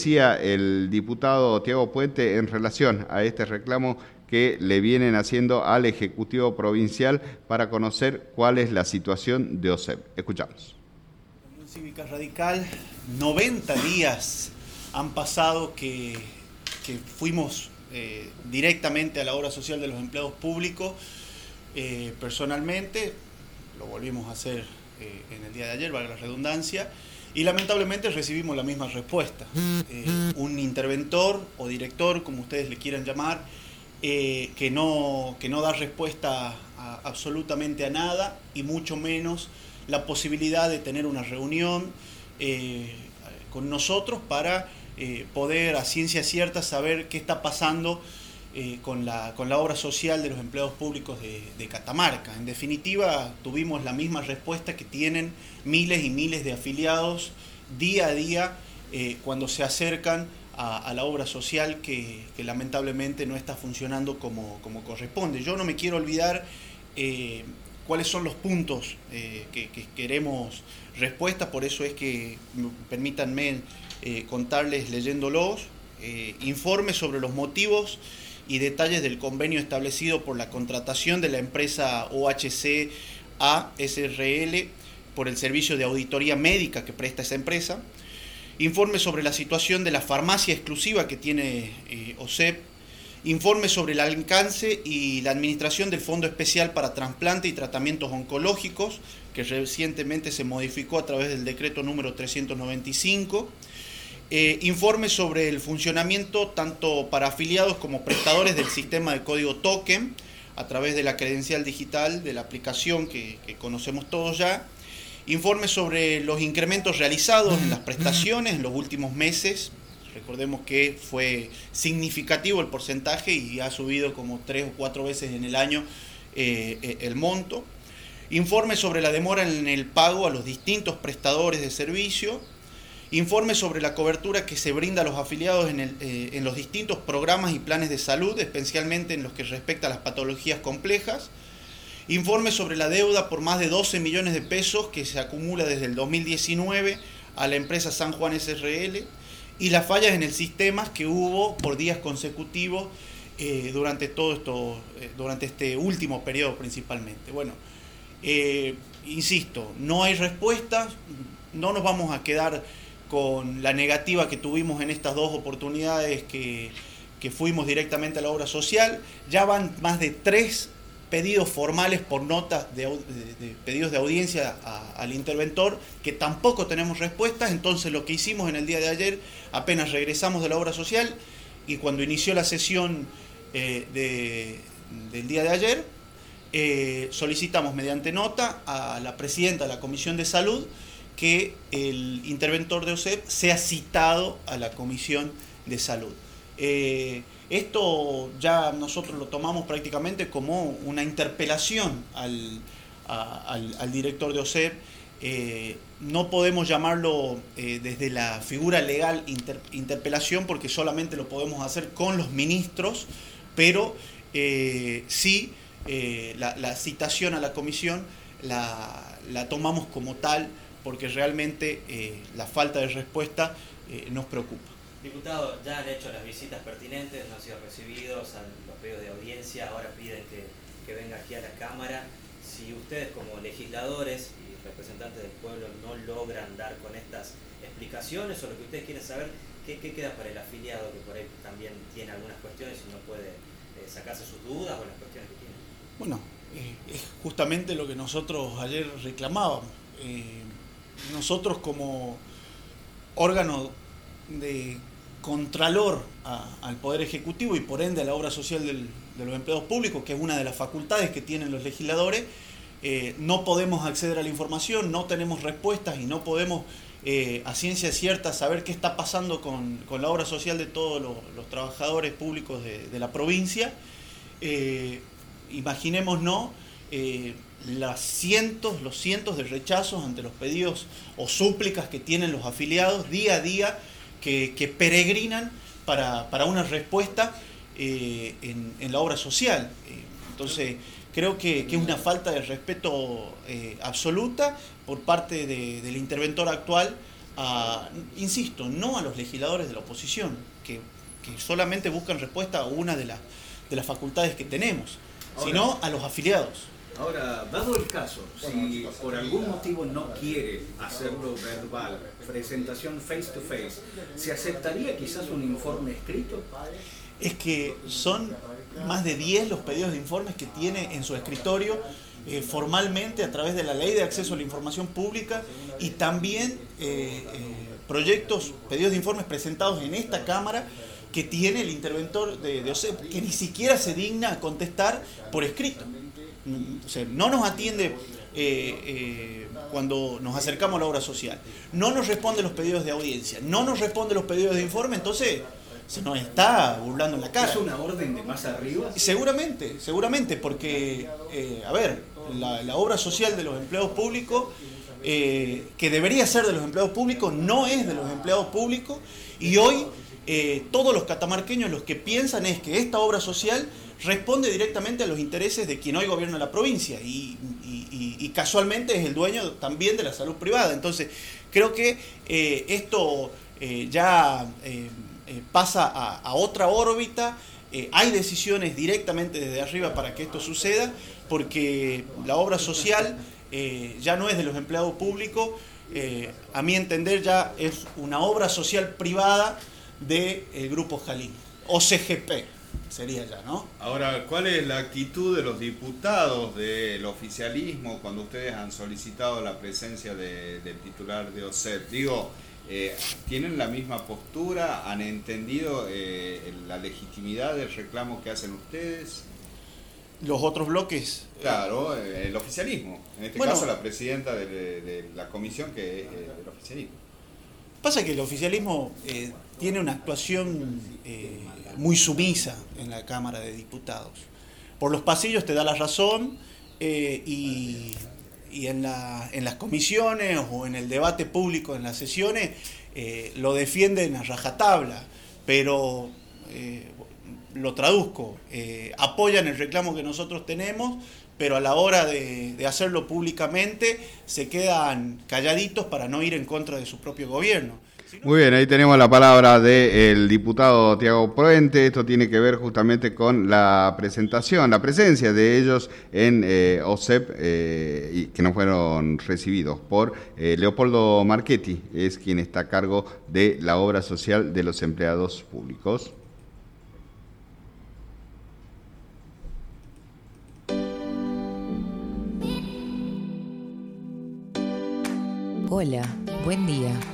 decía el diputado Tiago Puente en relación a este reclamo que le vienen haciendo al Ejecutivo Provincial para conocer cuál es la situación de OSEP. Escuchamos. Unión Cívica Radical, 90 días han pasado que fuimos directamente a la obra social de los empleados públicos. Personalmente, lo volvimos a hacer en el día de ayer, valga la redundancia, y lamentablemente recibimos la misma respuesta. Un interventor o director, como ustedes le quieran llamar, que no da respuesta absolutamente a nada, y mucho menos la posibilidad de tener una reunión con nosotros para poder a ciencia cierta saber qué está pasando con la obra social de los empleados públicos de Catamarca. En definitiva, tuvimos la misma respuesta que tienen miles y miles de afiliados día a día cuando se acercan a la obra social que lamentablemente no está funcionando como corresponde. Yo no me quiero olvidar cuáles son los puntos que queremos respuesta, por eso es que permítanme contarles leyéndolos. Informe sobre los motivos y detalles del convenio establecido por la contratación de la empresa OHC SRL por el servicio de auditoría médica que presta esa empresa. Informe sobre la situación de la farmacia exclusiva que tiene OSEP. Informe sobre el alcance y la administración del Fondo Especial para Trasplante y Tratamientos Oncológicos, que recientemente se modificó a través del decreto número 395. Informe sobre el funcionamiento tanto para afiliados como prestadores del sistema de código token a través de la credencial digital de la aplicación que conocemos todos ya. Informe sobre los incrementos realizados en las prestaciones en los últimos meses. Recordemos que fue significativo el porcentaje y ha subido como 3 o 4 veces en el año el monto. Informe sobre la demora en el pago a los distintos prestadores de servicio. Informe sobre la cobertura que se brinda a los afiliados en los distintos programas y planes de salud, especialmente en los que respecta a las patologías complejas. Informe sobre la deuda por más de 12 millones de pesos que se acumula desde el 2019 a la empresa San Juan SRL y las fallas en el sistema que hubo por días consecutivos durante durante este último periodo principalmente. Bueno, insisto, no hay respuestas, no nos vamos a quedar con la negativa que tuvimos en estas 2 oportunidades que fuimos directamente a la obra social. Ya van más de 3 pedidos formales por notas de pedidos de audiencia al interventor, que tampoco tenemos respuestas. Entonces lo que hicimos en el día de ayer, apenas regresamos de la obra social y cuando inició la sesión del día de ayer, solicitamos mediante nota a la presidenta de la Comisión de Salud que el interventor de OSEP sea citado a la Comisión de Salud. Esto ya nosotros lo tomamos prácticamente como una interpelación al director de OSEP. No podemos llamarlo desde la figura legal interpelación porque solamente lo podemos hacer con los ministros, pero sí la citación a la comisión la tomamos como tal porque realmente la falta de respuesta nos preocupa. Diputado, ya han hecho las visitas pertinentes, no han sido recibidos, los pedidos de audiencia, ahora piden que venga aquí a la Cámara. Si ustedes como legisladores y representantes del pueblo no logran dar con estas explicaciones o lo que ustedes quieren saber, ¿qué queda para el afiliado que por ahí también tiene algunas cuestiones y no puede sacarse sus dudas o las cuestiones que tiene? Bueno, es justamente lo que nosotros ayer reclamábamos. Nosotros como órgano de contralor al Poder Ejecutivo y por ende a la obra social de los empleados públicos, que es una de las facultades que tienen los legisladores, no podemos acceder a la información, no tenemos respuestas y no podemos a ciencia cierta saber qué está pasando con la obra social de todos los trabajadores públicos de la provincia. Imaginémonos los cientos de rechazos ante los pedidos o súplicas que tienen los afiliados día a día que peregrinan para una respuesta en la obra social. Entonces, creo que es una falta de respeto absoluta por parte del interventor actual insisto, no a los legisladores de la oposición, que solamente buscan respuesta a una de las facultades que tenemos, sino a los afiliados. Ahora, dado el caso, si por algún motivo no quiere hacerlo verbal, presentación face to face, ¿se aceptaría quizás un informe escrito? Es que son más de 10 los pedidos de informes que tiene en su escritorio formalmente a través de la Ley de Acceso a la Información Pública y también pedidos de informes presentados en esta Cámara que tiene el interventor de OSEP, que ni siquiera se digna a contestar por escrito. O sea, no nos atiende cuando nos acercamos a la obra social, no nos responde los pedidos de audiencia, no nos responde los pedidos de informe, entonces se nos está burlando en la cara. ¿Es una orden de más arriba? Seguramente, porque, la obra social de los empleados públicos, que debería ser de los empleados públicos, no es de los empleados públicos, y hoy todos los catamarqueños los que piensan es que esta obra social responde directamente a los intereses de quien hoy gobierna la provincia y casualmente es el dueño también de la salud privada. Entonces, creo que esto ya pasa a otra órbita. Hay decisiones directamente desde arriba para que esto suceda, porque la obra social ya no es de los empleados públicos, a mi entender ya es una obra social privada del Grupo Jalín, o CGP sería ya, ¿no? Ahora, ¿cuál es la actitud de los diputados del oficialismo cuando ustedes han solicitado la presencia del titular de OSEP? Digo, ¿tienen la misma postura? ¿Han entendido la legitimidad del reclamo que hacen ustedes? Los otros bloques. Claro, el oficialismo. En este caso, la presidenta de la comisión, que es del oficialismo. Pasa que el oficialismo tiene una actuación muy sumisa en la Cámara de Diputados. Por los pasillos te da la razón y en las comisiones o en el debate público en las sesiones lo defienden a rajatabla, pero lo traduzco, apoyan el reclamo que nosotros tenemos, pero a la hora de hacerlo públicamente se quedan calladitos para no ir en contra de su propio gobierno. Muy bien, ahí tenemos la palabra del diputado Tiago Puente. Esto tiene que ver justamente con la presencia de ellos en OSEP, y que no fueron recibidos por Leopoldo Marchetti, es quien está a cargo de la obra social de los empleados públicos. Hola, buen día.